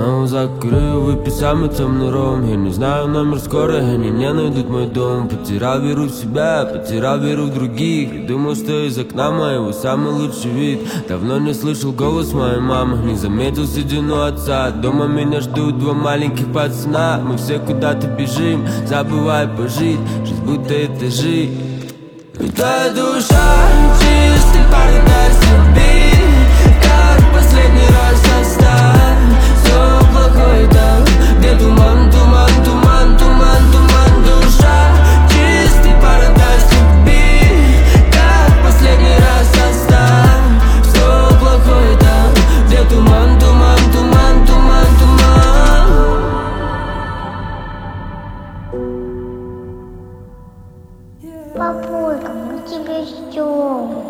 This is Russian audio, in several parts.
снова закурю, выпью самый темный ром. Я не знаю номер скорой, они не найдут мой дом. Потерял веру в себя, потерял веру в других. И думал, что из окна моего самый лучший вид. Давно не слышал голос моей мамы, не заметил седину отца. Дома меня ждут два маленьких пацана. Мы все куда-то бежим, забывая пожить. Жизнь будто этажи. И твоя душа чистый парадайз любви. Как последний раз оставь все плохое там, где туман, туман, туман, туман, туман. Душа чистый парадайз любви. Как последний раз оставь все плохое там, где туман, туман, туман, туман, туман. Папулька, мы тебя ждем.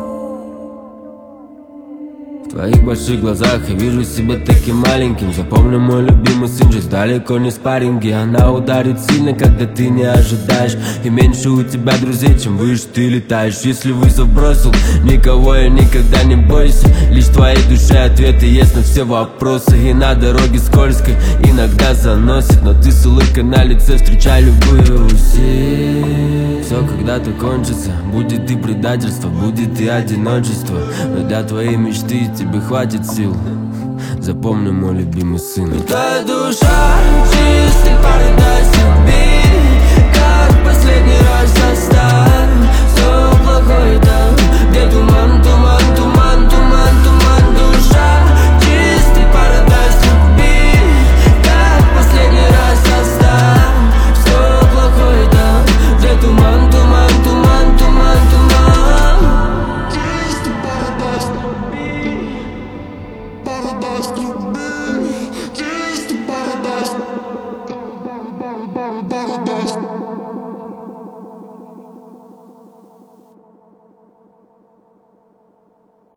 В твоих больших глазах я вижу себя таким маленьким. Запомни, мой любимый сын, жизнь далеко не спарринги. Она ударит сильно, когда ты не ожидаешь. И меньше у тебя друзей, чем выше ты летаешь. Если вызов бросил, никого я никогда не бойся. Лишь в твоей душе ответы есть на все вопросы. И на дороге скользкой иногда заносит, но ты с улыбкой на лице встречай любые усилия. Все когда-то кончится, будет и предательство, будет и одиночество. Но для твоей мечты тебе хватит сил. Запомни, мой любимый сын. Твоя душа чистый парадайз любви.